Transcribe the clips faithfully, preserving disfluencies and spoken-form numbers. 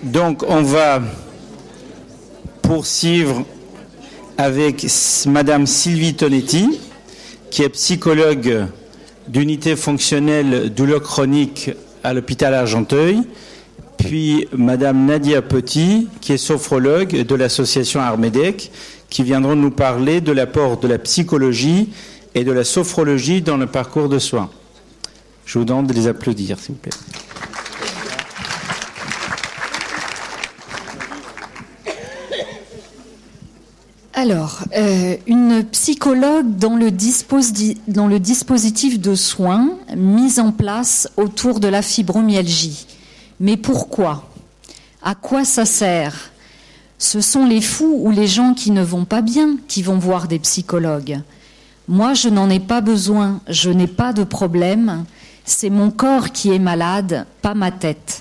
Donc, on va poursuivre avec Madame Sylvie Tonetti, qui est psychologue d'unité fonctionnelle douleur chronique à l'hôpital Argenteuil, puis Madame Nadia Petit, qui est sophrologue de l'association Armedec, qui viendront nous parler de l'apport de la psychologie et de la sophrologie dans le parcours de soins. Je vous demande de les applaudir, s'il vous plaît. Alors, euh, une psychologue dans le, disposi- dans le dispositif de soins mis en place autour de la fibromyalgie. Mais pourquoi ? À quoi ça sert ? Ce sont les fous ou les gens qui ne vont pas bien qui vont voir des psychologues. Moi, je n'en ai pas besoin, je n'ai pas de problème, c'est mon corps qui est malade, pas ma tête.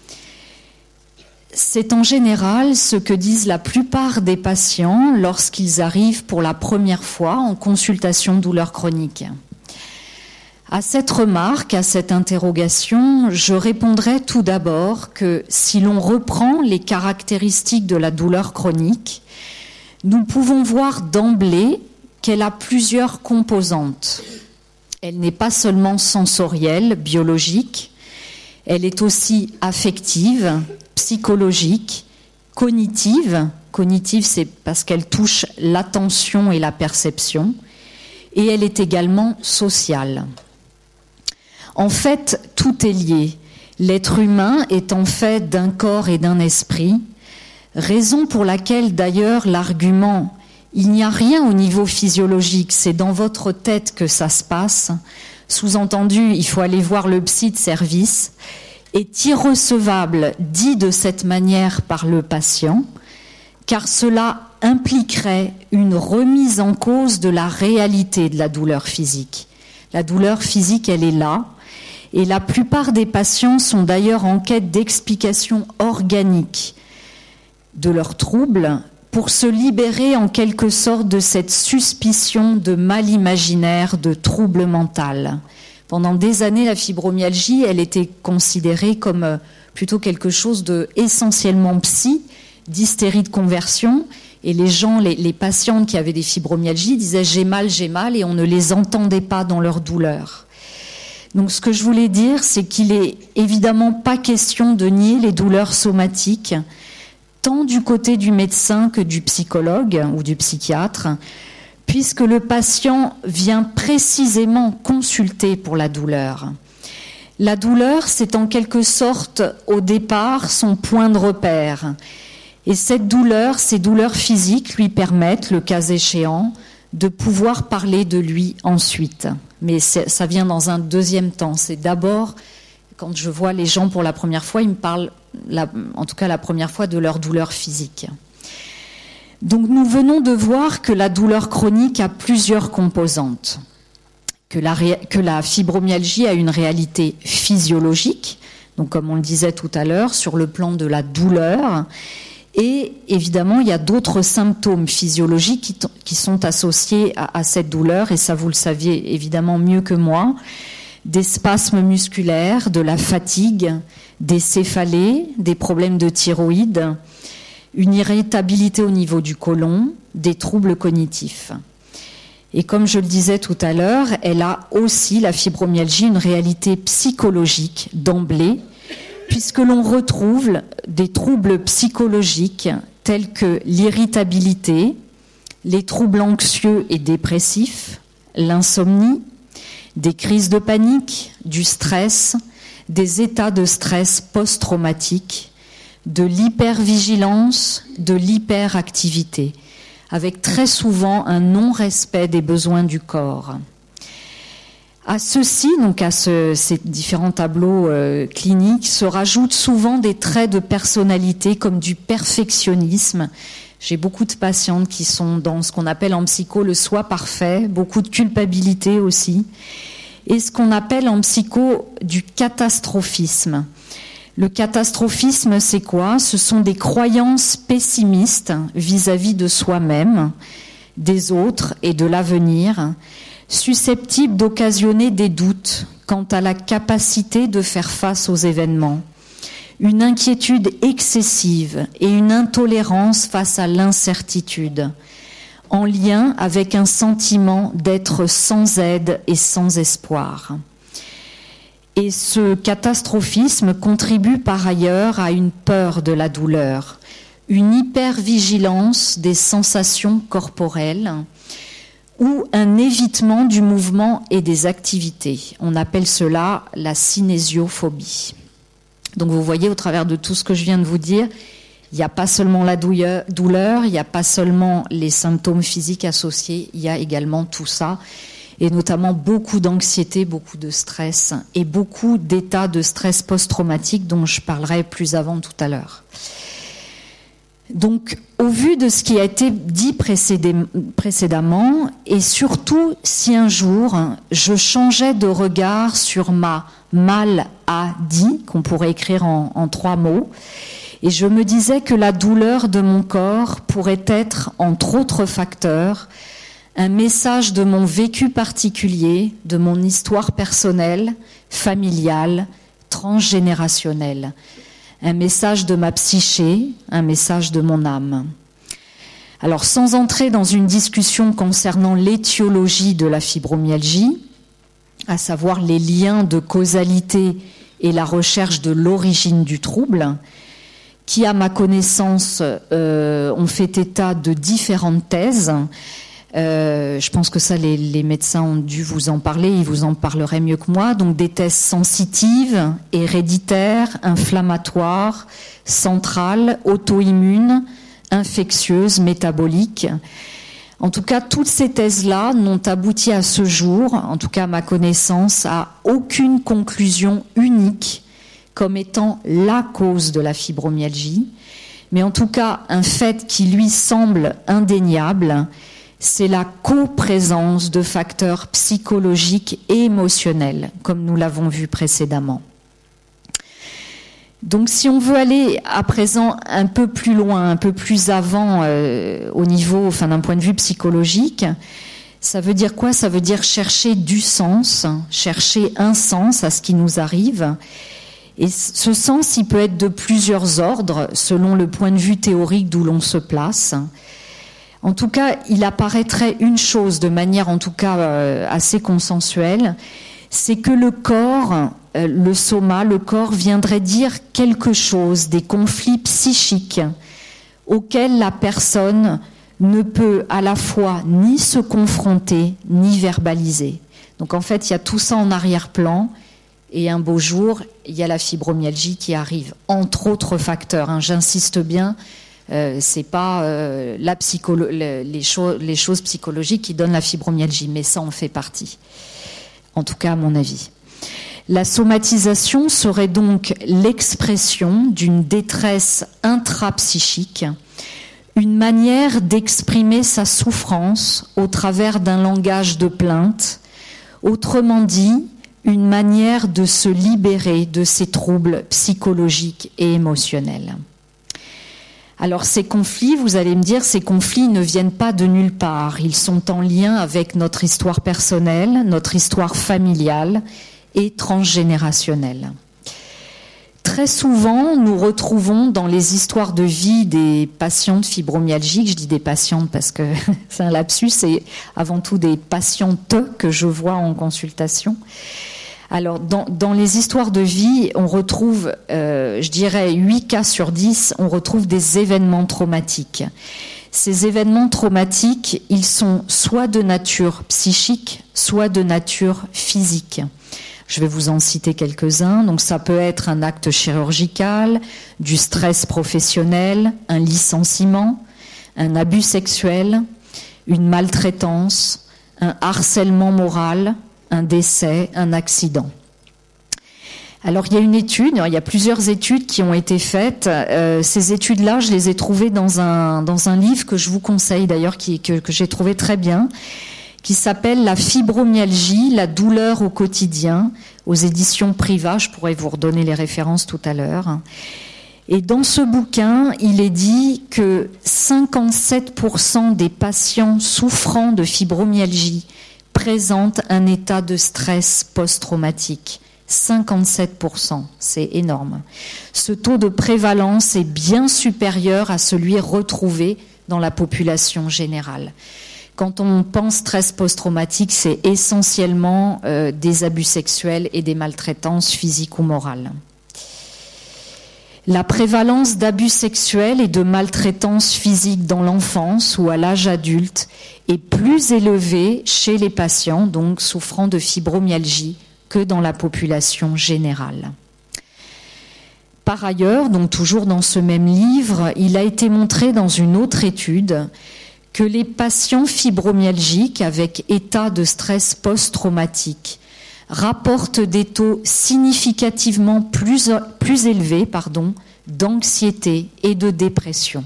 C'est en général ce que disent la plupart des patients lorsqu'ils arrivent pour la première fois en consultation douleur chronique. À cette remarque, à cette interrogation, je répondrai tout d'abord que si l'on reprend les caractéristiques de la douleur chronique, nous pouvons voir d'emblée qu'elle a plusieurs composantes. Elle n'est pas seulement sensorielle, biologique, elle est aussi affective, psychologique, cognitive. Cognitive, c'est parce qu'elle touche l'attention et la perception. Et elle est également sociale. En fait, tout est lié. L'être humain est en fait d'un corps et d'un esprit, raison pour laquelle d'ailleurs l'argument « il n'y a rien au niveau physiologique, c'est dans votre tête que ça se passe », sous-entendu « il faut aller voir le psy de service », est irrecevable, dit de cette manière par le patient, car cela impliquerait une remise en cause de la réalité de la douleur physique. La douleur physique, elle est là, et la plupart des patients sont d'ailleurs en quête d'explications organiques de leurs troubles pour se libérer en quelque sorte de cette suspicion de mal imaginaire, de trouble mental. Pendant des années, la fibromyalgie, elle était considérée comme plutôt quelque chose de essentiellement psy, d'hystérie de conversion. Et les gens, les, les patientes qui avaient des fibromyalgies disaient « j'ai mal, j'ai mal » et on ne les entendait pas dans leur douleur. Donc ce que je voulais dire, c'est qu'il est évidemment pas question de nier les douleurs somatiques, tant du côté du médecin que du psychologue ou du psychiatre, puisque le patient vient précisément consulter pour la douleur. La douleur, c'est en quelque sorte, au départ, son point de repère. Et cette douleur, ces douleurs physiques lui permettent, le cas échéant, de pouvoir parler de lui ensuite. Mais ça vient dans un deuxième temps. C'est d'abord, quand je vois les gens pour la première fois, ils me parlent, la, en tout cas la première fois, de leur douleur physique. Donc nous venons de voir que la douleur chronique a plusieurs composantes, que la, que la fibromyalgie a une réalité physiologique, donc comme on le disait tout à l'heure, sur le plan de la douleur, et évidemment il y a d'autres symptômes physiologiques qui, qui sont associés à, à cette douleur, et ça vous le saviez évidemment mieux que moi, des spasmes musculaires, de la fatigue, des céphalées, des problèmes de thyroïde, une irritabilité au niveau du côlon, des troubles cognitifs. Et comme je le disais tout à l'heure, elle a aussi, la fibromyalgie, une réalité psychologique d'emblée, puisque l'on retrouve des troubles psychologiques tels que l'irritabilité, les troubles anxieux et dépressifs, l'insomnie, des crises de panique, du stress, des états de stress post-traumatiques, de l'hypervigilance, de l'hyperactivité, avec très souvent un non-respect des besoins du corps. À ceci, donc à ce, ces différents tableaux euh, cliniques, se rajoutent souvent des traits de personnalité comme du perfectionnisme. J'ai beaucoup de patientes qui sont dans ce qu'on appelle en psycho le soi parfait, beaucoup de culpabilité aussi, et ce qu'on appelle en psycho du catastrophisme. Le catastrophisme, c'est quoi ? Ce sont des croyances pessimistes vis-à-vis de soi-même, des autres et de l'avenir, susceptibles d'occasionner des doutes quant à la capacité de faire face aux événements. une inquiétude excessive et une intolérance face à l'incertitude, en lien avec un sentiment d'être sans aide et sans espoir. Et ce catastrophisme contribue par ailleurs à une peur de la douleur, une hypervigilance des sensations corporelles ou un évitement du mouvement et des activités. On appelle cela la synésiophobie. Donc vous voyez, au travers de tout ce que je viens de vous dire, il n'y a pas seulement la douleur, il n'y a pas seulement les symptômes physiques associés, il y a également tout ça, et notamment beaucoup d'anxiété, beaucoup de stress et beaucoup d'états de stress post-traumatique dont je parlerai plus avant tout à l'heure. Donc, au vu de ce qui a été dit précédemment, et surtout si un jour je changeais de regard sur ma maladie, qu'on pourrait écrire en, en trois mots, et je me disais que la douleur de mon corps pourrait être, entre autres facteurs, un message de mon vécu particulier, de mon histoire personnelle, familiale, transgénérationnelle. Un message de ma psyché, un message de mon âme. Alors, sans entrer dans une discussion concernant l'étiologie de la fibromyalgie, à savoir les liens de causalité et la recherche de l'origine du trouble, qui, à ma connaissance, euh, ont fait état de différentes thèses. Euh, je pense que ça, les, les médecins ont dû vous en parler, ils vous en parleraient mieux que moi. Donc des thèses sensitives, héréditaires, inflammatoires, centrales, auto-immunes, infectieuses, métaboliques. En tout cas, toutes ces thèses-là n'ont abouti à ce jour, en tout cas à ma connaissance, à aucune conclusion unique comme étant la cause de la fibromyalgie. Mais en tout cas, un fait qui lui semble indéniable, c'est la coprésence de facteurs psychologiques et émotionnels, comme nous l'avons vu précédemment. Donc si on veut aller à présent un peu plus loin, un peu plus avant euh, au niveau, enfin d'un point de vue psychologique, ça veut dire quoi? Ça veut dire chercher du sens, chercher un sens à ce qui nous arrive. Et ce sens, il peut être de plusieurs ordres, selon le point de vue théorique d'où l'on se place. En tout cas, il apparaîtrait une chose, de manière en tout cas euh, assez consensuelle, c'est que le corps, euh, le soma, le corps viendrait dire quelque chose des conflits psychiques auxquels la personne ne peut à la fois ni se confronter, ni verbaliser. Donc en fait, il y a tout ça en arrière-plan, et un beau jour, il y a la fibromyalgie qui arrive, entre autres facteurs, hein, j'insiste bien. Euh, c'est pas euh, la psycholo- les, les, cho- les choses psychologiques qui donnent la fibromyalgie, mais ça en fait partie, en tout cas à mon avis. La somatisation serait donc l'expression d'une détresse intrapsychique, une manière d'exprimer sa souffrance au travers d'un langage de plainte, autrement dit, une manière de se libérer de ces troubles psychologiques et émotionnels. Alors ces conflits, vous allez me dire, ces conflits ne viennent pas de nulle part. Ils sont en lien avec notre histoire personnelle, notre histoire familiale et transgénérationnelle. Très souvent, nous retrouvons dans les histoires de vie des patientes fibromyalgiques, je dis des patientes parce que c'est un lapsus, c'est avant tout des patientes que je vois en consultation. Alors, dans, dans les histoires de vie, on retrouve, euh, je dirais, huit cas sur dix, on retrouve des événements traumatiques. Ces événements traumatiques, ils sont soit de nature psychique, soit de nature physique. Je vais vous en citer quelques-uns. Donc, ça peut être un acte chirurgical, du stress professionnel, un licenciement, un abus sexuel, une maltraitance, un harcèlement moral, un décès, un accident. Alors, il y a une étude, il y a plusieurs études qui ont été faites. Euh, ces études-là, je les ai trouvées dans un, dans un livre que je vous conseille d'ailleurs, qui, que, que j'ai trouvé très bien, qui s'appelle « La fibromyalgie, la douleur au quotidien » aux éditions Priva. Je pourrais vous redonner les références tout à l'heure. Et dans ce bouquin, il est dit que cinquante-sept pour cent des patients souffrant de fibromyalgie présentent un état de stress post-traumatique. cinquante-sept pour cent, c'est énorme. Ce taux de prévalence est bien supérieur à celui retrouvé dans la population générale. Quand on pense stress post-traumatique, c'est essentiellement euh, des abus sexuels et des maltraitances physiques ou morales. La prévalence d'abus sexuels et de maltraitances physiques dans l'enfance ou à l'âge adulte est plus élevée chez les patients donc souffrant de fibromyalgie que dans la population générale. Par ailleurs, donc toujours dans ce même livre, il a été montré dans une autre étude que les patients fibromyalgiques avec état de stress post-traumatique rapportent des taux significativement plus, plus élevés pardon, d'anxiété et de dépression.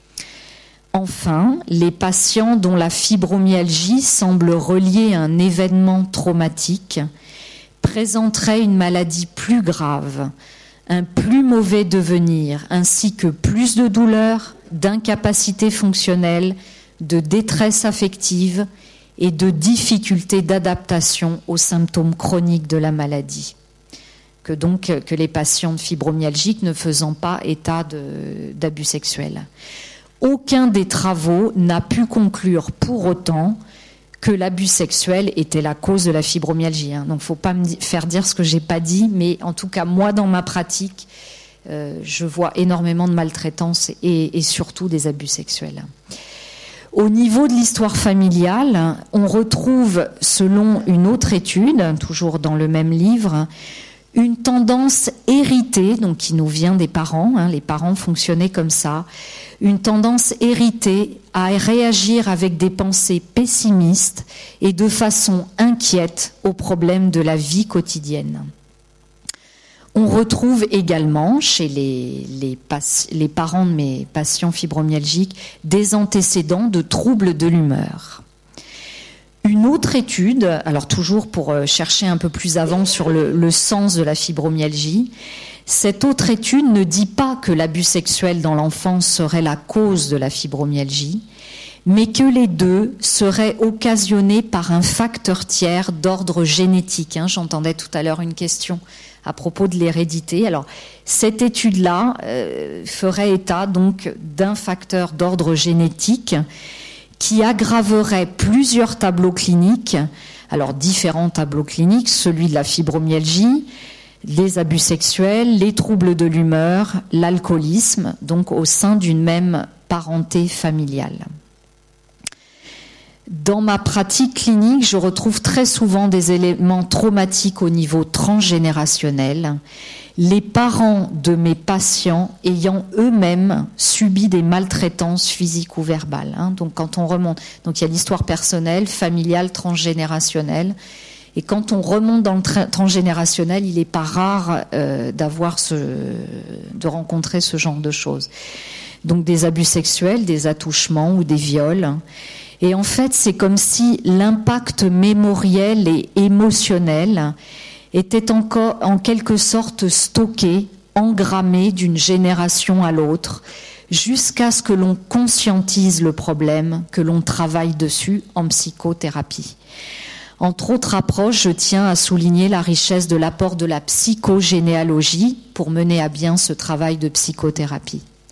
Enfin, les patients dont la fibromyalgie semble reliée à un événement traumatique présenteraient une maladie plus grave, un plus mauvais devenir, ainsi que plus de douleurs, d'incapacité fonctionnelle, de détresse affective et de difficultés d'adaptation aux symptômes chroniques de la maladie. Que donc que les patients fibromyalgiques ne faisant pas état de, d'abus sexuels. Aucun des travaux n'a pu conclure pour autant que l'abus sexuel était la cause de la fibromyalgie. Hein. Donc, il ne faut pas me faire dire ce que je n'ai pas dit, mais en tout cas, moi, dans ma pratique, euh, je vois énormément de maltraitance et, et surtout des abus sexuels. Au niveau de l'histoire familiale, on retrouve, selon une autre étude, toujours dans le même livre, une tendance héritée, donc qui nous vient des parents, hein, les parents fonctionnaient comme ça, une tendance héritée à réagir avec des pensées pessimistes et de façon inquiète aux problèmes de la vie quotidienne. On retrouve également chez les, les, les parents de mes patients fibromyalgiques des antécédents de troubles de l'humeur. Une autre étude, alors toujours pour chercher un peu plus avant sur le, le sens de la fibromyalgie, cette autre étude ne dit pas que l'abus sexuel dans l'enfance serait la cause de la fibromyalgie, mais que les deux seraient occasionnés par un facteur tiers d'ordre génétique. Hein, j'entendais tout à l'heure une question à propos de l'hérédité. Alors, cette étude-là euh, ferait état donc d'un facteur d'ordre génétique qui aggraverait plusieurs tableaux cliniques, alors différents tableaux cliniques, celui de la fibromyalgie, les abus sexuels, les troubles de l'humeur, l'alcoolisme, donc au sein d'une même parenté familiale. Dans ma pratique clinique, je retrouve très souvent des éléments traumatiques au niveau transgénérationnel. Les parents de mes patients ayant eux-mêmes subi des maltraitances physiques ou verbales. Hein. Donc, quand on remonte, donc il y a l'histoire personnelle, familiale, transgénérationnelle. Et quand on remonte dans le tra- transgénérationnel, il n'est pas rare euh, d'avoir ce, de rencontrer ce genre de choses. Donc, des abus sexuels, des attouchements ou des viols. Et en fait, c'est comme si l'impact mémoriel et émotionnel était encore en quelque sorte stocké, engrammé d'une génération à l'autre, jusqu'à ce que l'on conscientise le problème, que l'on travaille dessus en psychothérapie. Entre autres approches, je tiens à souligner la richesse de l'apport de la psychogénéalogie pour mener à bien ce travail de psychothérapie. Oui ?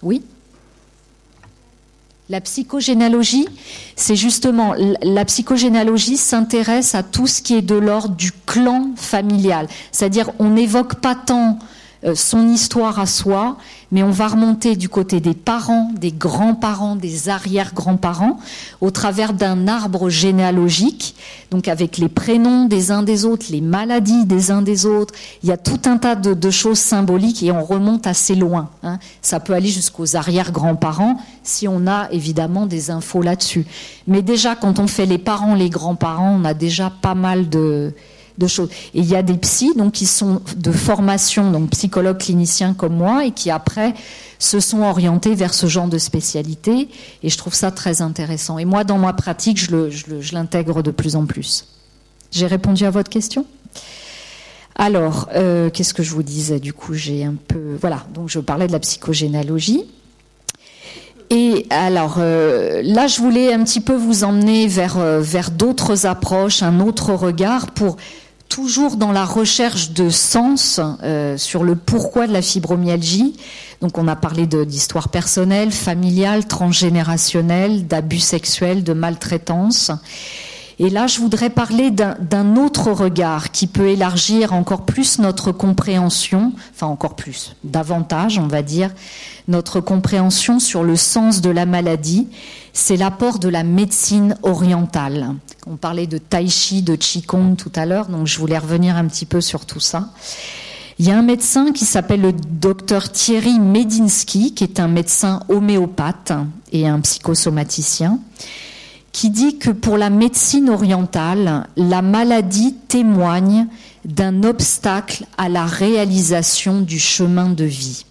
La psychogénéalogie, c'est justement, la psychogénéalogie s'intéresse à tout ce qui est de l'ordre du clan familial. C'est-à-dire, on n'évoque pas tant son histoire à soi, mais on va remonter du côté des parents, des grands-parents, des arrière-grands-parents, au travers d'un arbre généalogique, donc avec les prénoms des uns des autres, les maladies des uns des autres. Il y a tout un tas de, de choses symboliques et on remonte assez loin. Hein. Ça peut aller jusqu'aux arrière-grands-parents si on a évidemment des infos là-dessus. Mais déjà, quand on fait les parents, les grands-parents, on a déjà pas mal de... de choses. Et il y a des psys donc, qui sont de formation, donc psychologues cliniciens comme moi, et qui après se sont orientés vers ce genre de spécialité. Et je trouve ça très intéressant. Et moi, dans ma pratique, je, le, je, le, je l'intègre de plus en plus. J'ai répondu à votre question ? Alors, euh, qu'est-ce que je vous disais ? Du coup, j'ai un peu... Voilà, donc je parlais de la psychogénéalogie. Et alors, euh, là, je voulais un petit peu vous emmener vers, euh, vers d'autres approches, un autre regard pour... tout toujours dans la recherche de sens euh, sur le pourquoi de la fibromyalgie. Donc on a parlé de, d'histoire personnelle, familiale, transgénérationnelle, d'abus sexuels, de maltraitance. Et là, je voudrais parler d'un, d'un autre regard qui peut élargir encore plus notre compréhension, enfin encore plus, davantage, on va dire, notre compréhension sur le sens de la maladie. C'est l'apport de la médecine orientale. On parlait de tai chi, de qigong tout à l'heure, donc je voulais revenir un petit peu sur tout ça. Il y a un médecin qui s'appelle le docteur Thierry Medinsky, qui est un médecin homéopathe et un psychosomaticien, qui dit que pour la médecine orientale, la maladie témoigne d'un obstacle à la réalisation du chemin de vie.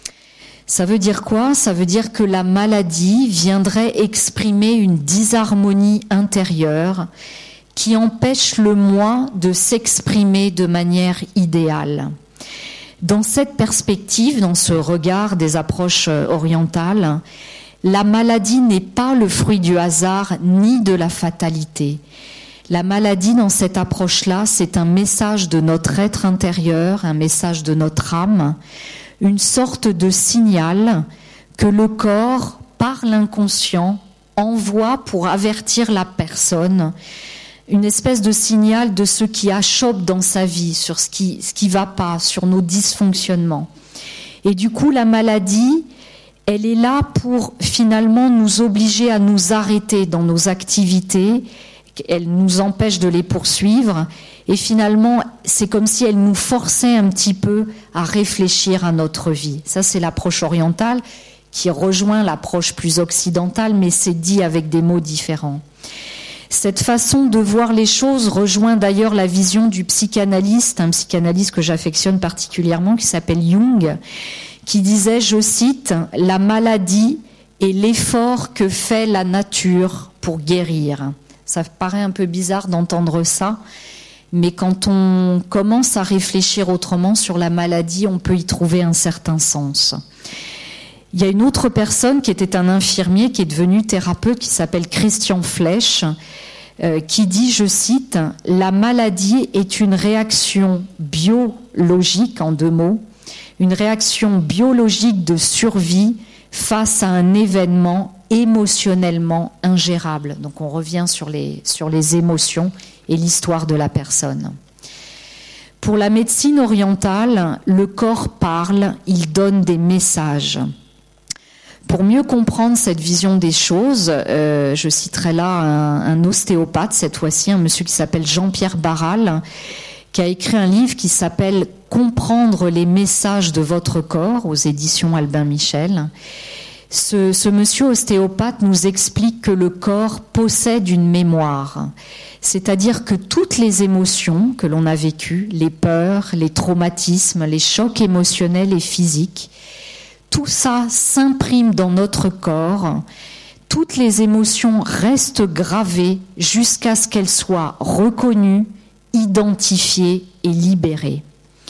Ça veut dire quoi ? Ça veut dire que la maladie viendrait exprimer une disharmonie intérieure qui empêche le moi de s'exprimer de manière idéale. Dans cette perspective, dans ce regard des approches orientales, la maladie n'est pas le fruit du hasard ni de la fatalité. La maladie, dans cette approche-là, c'est un message de notre être intérieur, un message de notre âme, une sorte de signal que le corps, par l'inconscient, envoie pour avertir la personne, une espèce de signal de ce qui achoppe dans sa vie, sur ce qui ce qui va pas, sur nos dysfonctionnements. Et du coup, la maladie, elle est là pour finalement nous obliger à nous arrêter dans nos activités, elle nous empêche de les poursuivre, et finalement, c'est comme si elle nous forçait un petit peu à réfléchir à notre vie. Ça, c'est l'approche orientale qui rejoint l'approche plus occidentale, mais c'est dit avec des mots différents. Cette façon de voir les choses rejoint d'ailleurs la vision du psychanalyste, un psychanalyste que j'affectionne particulièrement, qui s'appelle Jung, qui disait, je cite, « La maladie est l'effort que fait la nature pour guérir ». Ça paraît un peu bizarre d'entendre ça, mais quand on commence à réfléchir autrement sur la maladie, on peut y trouver un certain sens. Il y a une autre personne qui était un infirmier, qui est devenu thérapeute, qui s'appelle Christian Flech, euh, qui dit, je cite, « La maladie est une réaction biologique, en deux mots, une réaction biologique de survie face à un événement émotionnellement ingérable. » Donc on revient sur les, sur les émotions et l'histoire de la personne. Pour la médecine orientale, le corps parle, il donne des messages. Pour mieux comprendre cette vision des choses, euh, je citerai là un, un ostéopathe, cette fois-ci, un monsieur qui s'appelle Jean-Pierre Barral, qui a écrit un livre qui s'appelle « Comprendre les messages de votre corps » aux éditions Albin Michel. Ce, ce monsieur ostéopathe nous explique que le corps possède une mémoire, c'est-à-dire que toutes les émotions que l'on a vécues, les peurs, les traumatismes, les chocs émotionnels et physiques, tout ça s'imprime dans notre corps. Toutes les émotions restent gravées jusqu'à ce qu'elles soient reconnues, identifiées et libérées.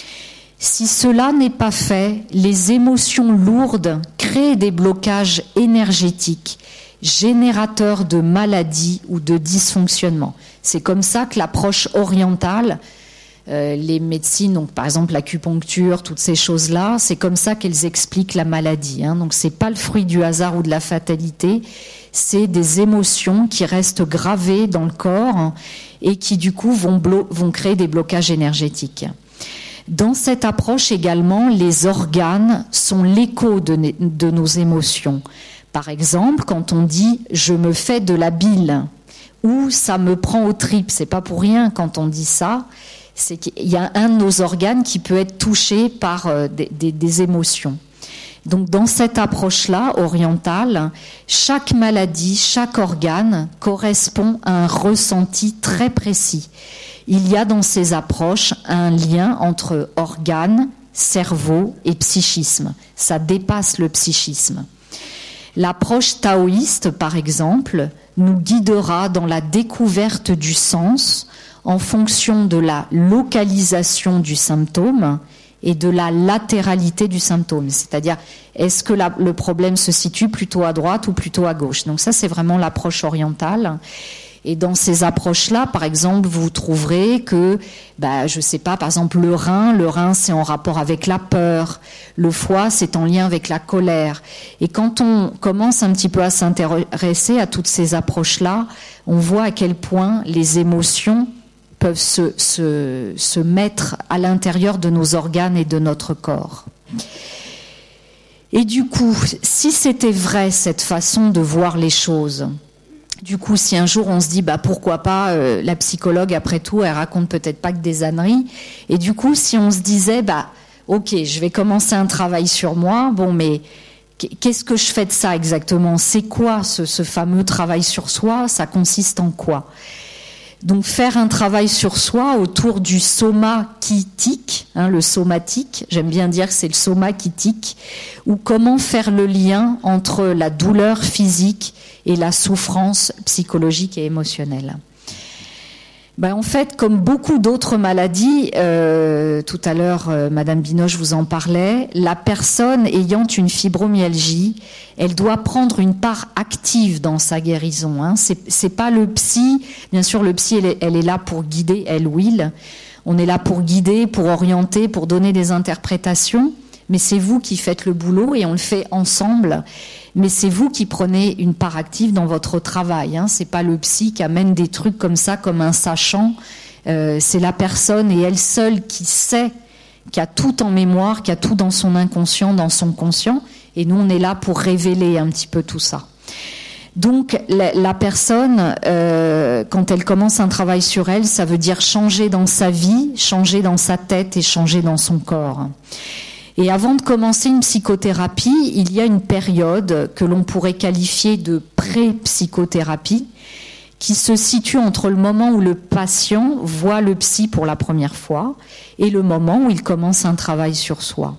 Si cela n'est pas fait, les émotions lourdes créent des blocages énergétiques, générateurs de maladies ou de dysfonctionnements. C'est comme ça que l'approche orientale, euh, les médecines, donc par exemple l'acupuncture, toutes ces choses-là, c'est comme ça qu'elles expliquent la maladie. Hein. Donc c'est pas le fruit du hasard ou de la fatalité, c'est des émotions qui restent gravées dans le corps, hein, et qui du coup vont, blo- vont créer des blocages énergétiques. Dans cette approche également, les organes sont l'écho de, de nos émotions. Par exemple, quand on dit « je me fais de la bile » ou « ça me prend aux tripes », c'est pas pour rien quand on dit ça, c'est qu'il y a un de nos organes qui peut être touché par euh, des, des, des émotions. Donc dans cette approche-là, orientale, chaque maladie, chaque organe correspond à un ressenti très précis. Il y a dans ces approches un lien entre organes, cerveau et psychisme. Ça dépasse le psychisme. L'approche taoïste, par exemple, nous guidera dans la découverte du sens en fonction de la localisation du symptôme et de la latéralité du symptôme. C'est-à-dire, est-ce que la, le problème se situe plutôt à droite ou plutôt à gauche? Donc ça, c'est vraiment l'approche orientale. Et dans ces approches-là, par exemple, vous trouverez que, bah, je sais pas, par exemple, le rein, le rein, c'est en rapport avec la peur. Le foie, c'est en lien avec la colère. Et quand on commence un petit peu à s'intéresser à toutes ces approches-là, on voit à quel point les émotions peuvent se, se, se mettre à l'intérieur de nos organes et de notre corps. Et du coup, si c'était vrai cette façon de voir les choses, du coup, si un jour on se dit, bah pourquoi pas, euh, la psychologue, après tout, elle raconte peut-être pas que des âneries. Et du coup, si on se disait, bah ok, je vais commencer un travail sur moi, bon, mais qu'est-ce que je fais de ça exactement ? C'est quoi ce, ce fameux travail sur soi ? Ça consiste en quoi ? Donc faire un travail sur soi autour du soma qui tique, hein, le somatique, j'aime bien dire que c'est le soma qui tique, ou comment faire le lien entre la douleur physique et la souffrance psychologique et émotionnelle. Ben, en fait, comme beaucoup d'autres maladies, euh, tout à l'heure, euh, Madame Binoche vous en parlait, la personne ayant une fibromyalgie, elle doit prendre une part active dans sa guérison. Hein. C'est, c'est pas le psy, bien sûr, le psy, elle est, elle est là pour guider, elle ou il. On est là pour guider, pour orienter, pour donner des interprétations, mais c'est vous qui faites le boulot et on le fait ensemble. Mais c'est vous qui prenez une part active dans votre travail. Hein. C'est pas le psy qui amène des trucs comme ça, comme un sachant. Euh, c'est la personne et elle seule qui sait, qui a tout en mémoire, qui a tout dans son inconscient, dans son conscient. Et nous, on est là pour révéler un petit peu tout ça. Donc, la, la personne, euh, quand elle commence un travail sur elle, ça veut dire changer dans sa vie, changer dans sa tête et changer dans son corps. Et avant de commencer une psychothérapie, il y a une période que l'on pourrait qualifier de pré-psychothérapie, qui se situe entre le moment où le patient voit le psy pour la première fois et le moment où il commence un travail sur soi.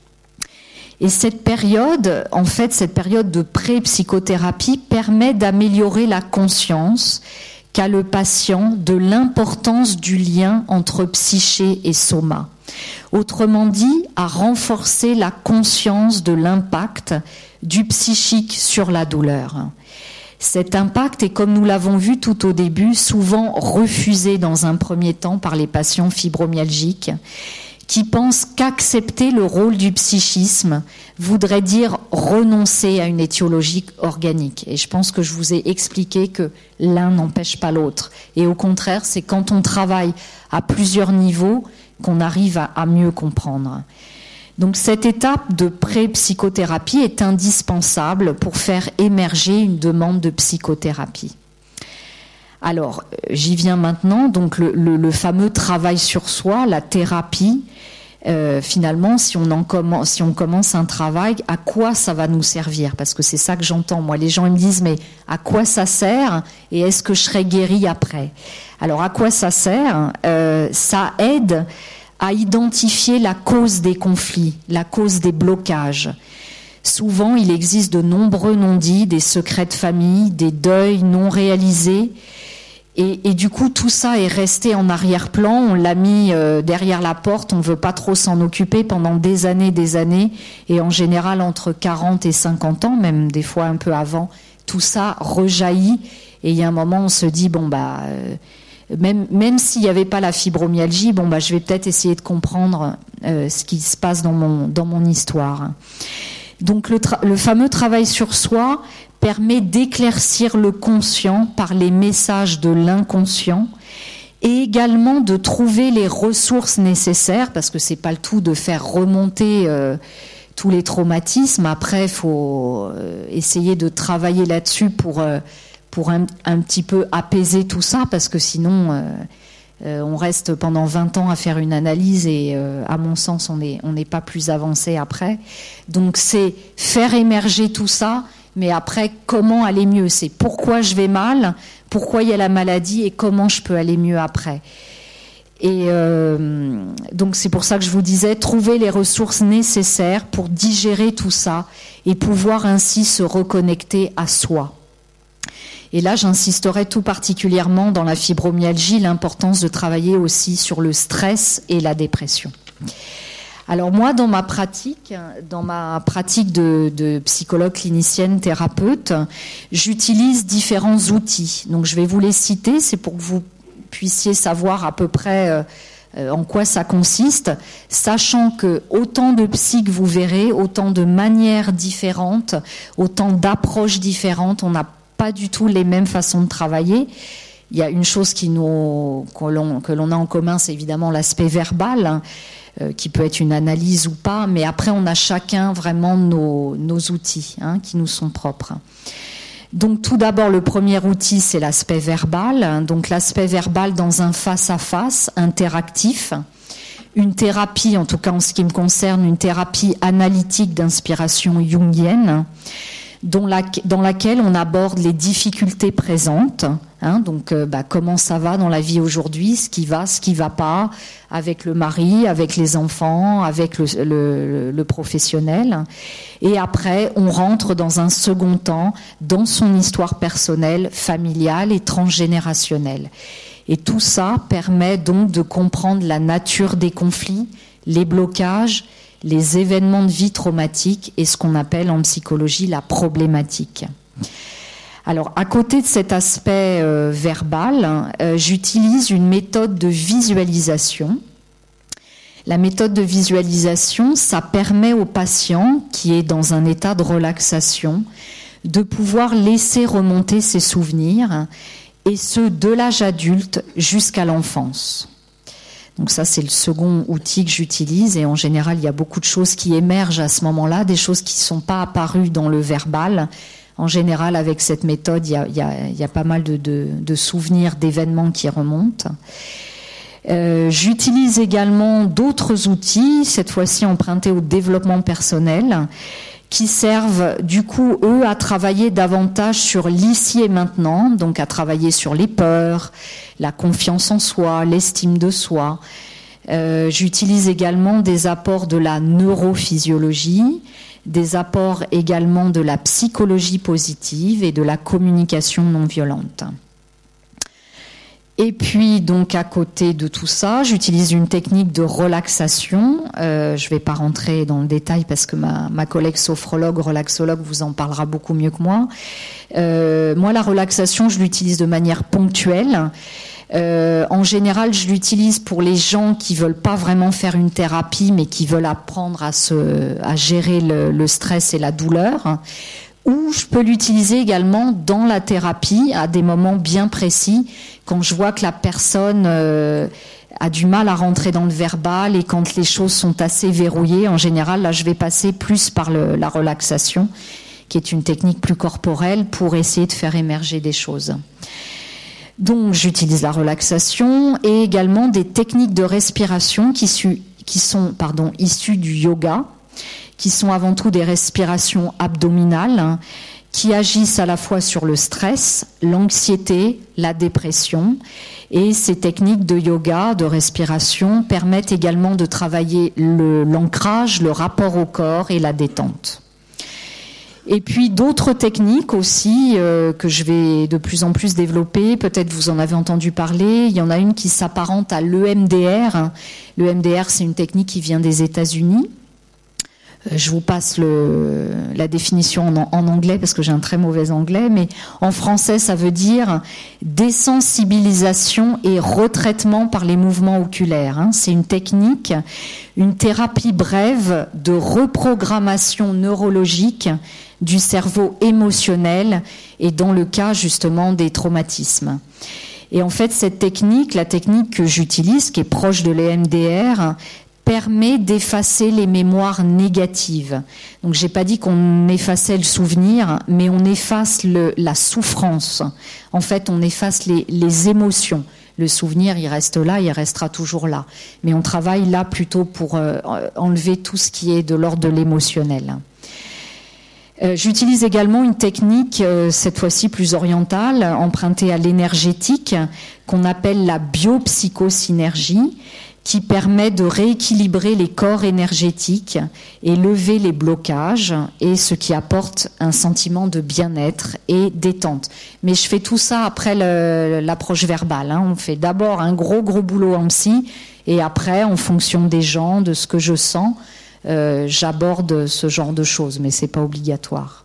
Et cette période, en fait, cette période de pré-psychothérapie permet d'améliorer la conscience qu'a le patient de l'importance du lien entre psyché et soma. Autrement dit, à renforcer la conscience de l'impact du psychique sur la douleur. Cet impact est, comme nous l'avons vu tout au début, souvent refusé dans un premier temps par les patients fibromyalgiques qui pensent qu'accepter le rôle du psychisme voudrait dire renoncer à une étiologie organique. Et je pense que je vous ai expliqué que l'un n'empêche pas l'autre. Et au contraire, c'est quand on travaille à plusieurs niveaux qu'on arrive à, à mieux comprendre. Donc cette étape de pré-psychothérapie est indispensable pour faire émerger une demande de psychothérapie. Alors, j'y viens maintenant, donc le, le, le fameux travail sur soi, la thérapie, euh, finalement, si on, en commence, si on commence un travail, à quoi ça va nous servir ? Parce que c'est ça que j'entends, moi. Les gens ils me disent, mais à quoi ça sert ? Et est-ce que je serai guérie après ? Alors, à quoi ça sert ? euh, Ça aide à identifier la cause des conflits, la cause des blocages. Souvent, il existe de nombreux non-dits, des secrets de famille, des deuils non réalisés. Et, et du coup, tout ça est resté en arrière-plan. On l'a mis euh, derrière la porte. On ne veut pas trop s'en occuper pendant des années, des années. Et en général, entre quarante et cinquante ans, même des fois un peu avant, tout ça rejaillit. Et il y a un moment, on se dit, bon, bah... Euh, Même, même s'il n'y avait pas la fibromyalgie, bon bah je vais peut-être essayer de comprendre euh, ce qui se passe dans mon dans mon histoire. Donc le, tra- le fameux travail sur soi permet d'éclaircir le conscient par les messages de l'inconscient et également de trouver les ressources nécessaires, parce que c'est pas le tout de faire remonter euh, tous les traumatismes. Après, il faut euh, essayer de travailler là-dessus pour euh, pour un, un petit peu apaiser tout ça, parce que sinon, euh, euh, on reste pendant vingt ans à faire une analyse et, euh, à mon sens, on n'est on n'est pas plus avancé après. Donc, c'est faire émerger tout ça, mais après, comment aller mieux ? C'est pourquoi je vais mal, pourquoi il y a la maladie et comment je peux aller mieux après. Et euh, donc, c'est pour ça que je vous disais, trouver les ressources nécessaires pour digérer tout ça et pouvoir ainsi se reconnecter à soi. Et là, j'insisterai tout particulièrement dans la fibromyalgie, l'importance de travailler aussi sur le stress et la dépression. Alors moi, dans ma pratique, dans ma pratique de, de psychologue clinicienne thérapeute, j'utilise différents outils. Donc je vais vous les citer, c'est pour que vous puissiez savoir à peu près euh, en quoi ça consiste, sachant que autant de psy que vous verrez, autant de manières différentes, autant d'approches différentes, on n'a pas du tout les mêmes façons de travailler. Il y a une chose qui nous, que l'on, que l'on a en commun, c'est évidemment l'aspect verbal, hein, euh, qui peut être une analyse ou pas, mais après on a chacun vraiment nos, nos outils, hein, qui nous sont propres. Donc tout d'abord, le premier outil, c'est l'aspect verbal. Donc l'aspect verbal dans un face-à-face interactif. Une thérapie, en tout cas en ce qui me concerne, une thérapie analytique d'inspiration jungienne, dont la, dans laquelle on aborde les difficultés présentes. Hein, donc euh, bah, comment ça va dans la vie aujourd'hui, ce qui va, ce qui va pas, avec le mari, avec les enfants, avec le, le, le professionnel. Et après, on rentre dans un second temps dans son histoire personnelle, familiale et transgénérationnelle. Et tout ça permet donc de comprendre la nature des conflits, les blocages, les événements de vie traumatiques et ce qu'on appelle en psychologie la problématique. Alors, à côté de cet aspect euh, verbal, euh, j'utilise une méthode de visualisation. La méthode de visualisation, ça permet au patient qui est dans un état de relaxation de pouvoir laisser remonter ses souvenirs, et ce, de l'âge adulte jusqu'à l'enfance. Donc ça, c'est le second outil que j'utilise, et en général, il y a beaucoup de choses qui émergent à ce moment-là, des choses qui ne sont pas apparues dans le verbal. En général, avec cette méthode, il y a, il y a, il y a pas mal de, de, de souvenirs, d'événements qui remontent. Euh, j'utilise également d'autres outils, cette fois-ci empruntés au développement personnel, qui servent du coup, eux, à travailler davantage sur l'ici et maintenant, donc à travailler sur les peurs, la confiance en soi, l'estime de soi. Euh, j'utilise également des apports de la neurophysiologie, des apports également de la psychologie positive et de la communication non violente. Et puis, donc, à côté de tout ça, j'utilise une technique de relaxation. Euh, je ne vais pas rentrer dans le détail parce que ma, ma collègue sophrologue, relaxologue vous en parlera beaucoup mieux que moi. Euh, moi, la relaxation, je l'utilise de manière ponctuelle. Euh, en général, je l'utilise pour les gens qui veulent pas vraiment faire une thérapie, mais qui veulent apprendre à, se, à gérer le, le stress et la douleur. Ou je peux l'utiliser également dans la thérapie à des moments bien précis, quand je vois que la personne euh, a du mal à rentrer dans le verbal et quand les choses sont assez verrouillées. En général, là, je vais passer plus par le, la relaxation, qui est une technique plus corporelle pour essayer de faire émerger des choses. Donc, j'utilise la relaxation et également des techniques de respiration qui, su, qui sont pardon, issues du yoga, qui sont avant tout des respirations abdominales, hein, qui agissent à la fois sur le stress, l'anxiété, la dépression. Et ces techniques de yoga, de respiration, permettent également de travailler le, l'ancrage, le rapport au corps et la détente. Et puis d'autres techniques aussi euh, que je vais de plus en plus développer, peut-être vous en avez entendu parler, il y en a une qui s'apparente à l'E M D R. L'E M D R, c'est une technique qui vient des États-Unis. Je vous passe le, la définition en, en anglais parce que j'ai un très mauvais anglais, mais en français ça veut dire désensibilisation et retraitement par les mouvements oculaires. Hein. C'est une technique, une thérapie brève de reprogrammation neurologique du cerveau émotionnel et dans le cas justement des traumatismes. Et en fait cette technique, la technique que j'utilise, qui est proche de l'E M D R, permet d'effacer les mémoires négatives. Donc, j'ai pas dit qu'on effaçait le souvenir, mais on efface le, la souffrance. En fait, on efface les, les émotions. Le souvenir, il reste là, il restera toujours là. Mais on travaille là plutôt pour euh, enlever tout ce qui est de l'ordre de l'émotionnel. Euh, j'utilise également une technique, euh, cette fois-ci plus orientale, empruntée à l'énergétique, qu'on appelle la biopsychosynergie, qui permet de rééquilibrer les corps énergétiques et lever les blocages, et ce qui apporte un sentiment de bien-être et détente. Mais je fais tout ça après le, l'approche verbale. Hein. On fait d'abord un gros gros boulot en psy, et après, en fonction des gens, de ce que je sens, euh, j'aborde ce genre de choses, mais c'est pas obligatoire.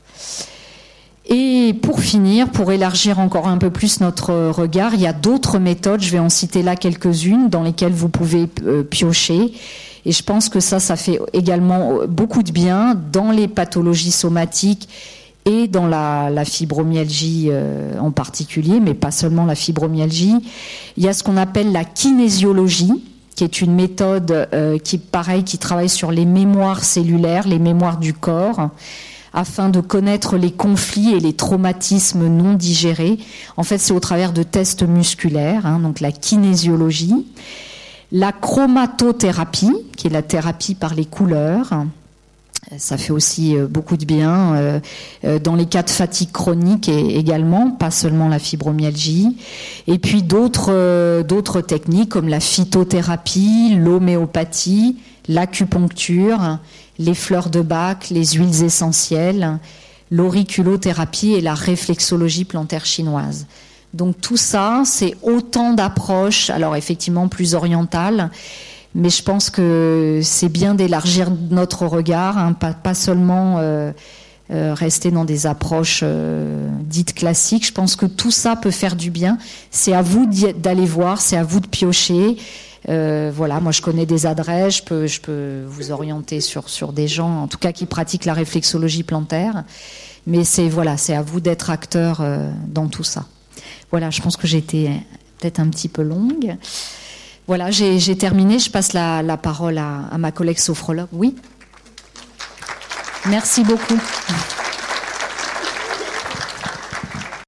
Et pour finir, pour élargir encore un peu plus notre regard, il y a d'autres méthodes, je vais en citer là quelques-unes, dans lesquelles vous pouvez euh, piocher. Et je pense que ça, ça fait également beaucoup de bien dans les pathologies somatiques et dans la, la fibromyalgie euh, en particulier, mais pas seulement la fibromyalgie. Il y a ce qu'on appelle la kinésiologie, qui est une méthode euh, qui, pareil, qui travaille sur les mémoires cellulaires, les mémoires du corps, afin de connaître les conflits et les traumatismes non digérés. En fait, c'est au travers de tests musculaires, hein, donc la kinésiologie. La chromatothérapie, qui est la thérapie par les couleurs. Ça fait aussi beaucoup de bien euh, dans les cas de fatigue chronique et également, pas seulement la fibromyalgie. Et puis d'autres, euh, d'autres techniques comme la phytothérapie, l'homéopathie, l'acupuncture, les fleurs de Bach, les huiles essentielles, l'auriculothérapie et la réflexologie plantaire chinoise. Donc tout ça, c'est autant d'approches, alors effectivement plus orientales, mais je pense que c'est bien d'élargir notre regard, hein, pas, pas seulement euh, euh, rester dans des approches euh, dites classiques. Je pense que tout ça peut faire du bien. C'est à vous d'aller voir, c'est à vous de piocher. Euh, voilà, moi je connais des adresses, je peux, je peux vous orienter sur, sur des gens, en tout cas qui pratiquent la réflexologie plantaire. Mais c'est, voilà, c'est à vous d'être acteur euh, dans tout ça. Voilà, je pense que j'ai été peut-être un petit peu longue. Voilà, j'ai, j'ai terminé. Je passe la, la parole à, à ma collègue sophrologue. Oui. Merci beaucoup.